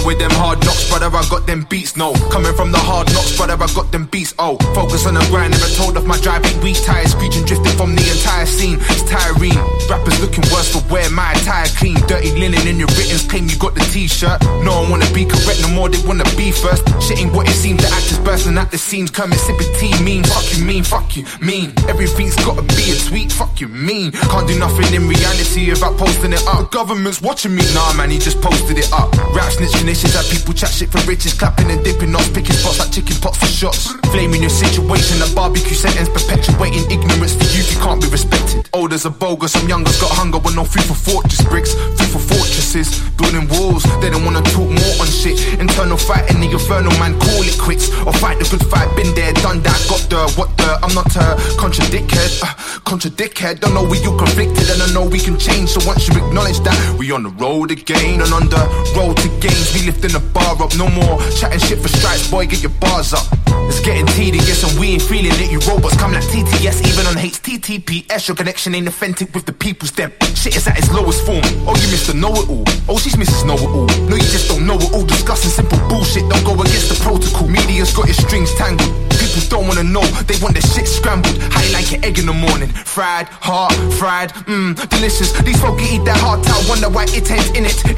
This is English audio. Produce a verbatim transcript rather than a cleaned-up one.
with them hard knocks, brother, I got them beats, no. Coming from the hard knocks, brother, I got them beats, oh. Focus on the grind, never told of my drive, ain't weak, tires screeching, drifting from the entire scene. It's Tyrene, rappers looking worse for wear my attire clean. Dirty linen in your writtens, claim you got the t-shirt. No one wanna be correct no more, they wanna be first. Shit ain't what it seems, the actors bursting at the seams. Kermit sipping tea, mean, fuck you mean, fuck you mean. Everything's gotta be a tweet, fuck you mean. Can't do nothing in reality without posting it up. The government's watching me, nah man, he just posted it up. Rap snitching issues, that people chat shit for riches, clapping and dipping off, picking spots like chicken pots for shots. Flaming your situation, a barbecue sentence, perpetuating ignorance for youth, you can't be respected. Olders are bogus, some youngers got hunger with no food for fortress bricks, food for fortresses, building walls, they don't wanna talk more on shit. Internal fight in the infernal, man, call it quits, or fight the good fight, been there, done that, got the, what the, I'm not a contradict head, uh, contradict head, don't know we you conflicted, and I know we can change, so once you acknowledge that, we on the road again, and on the road to gains, we lifting the bar up, no more chatting shit for stripes, boy, get your bars up. It's getting tedious and we ain't feeling it, you robots come like T T S, even on H T T P S, your connection ain't authentic with the people's them. Shit is at its lowest form, oh you Mister Know-It-All, oh she's Missus Know-It-All, no you just don't know it all, discussing simple bullshit, don't go against the protocol, media's got its strings tangled, people don't wanna know, they want their shit scrambled, how you like your egg in the morning, fried, hard, fried, mmm, delicious, these folk eat their heart out, wonder why it ain't in it.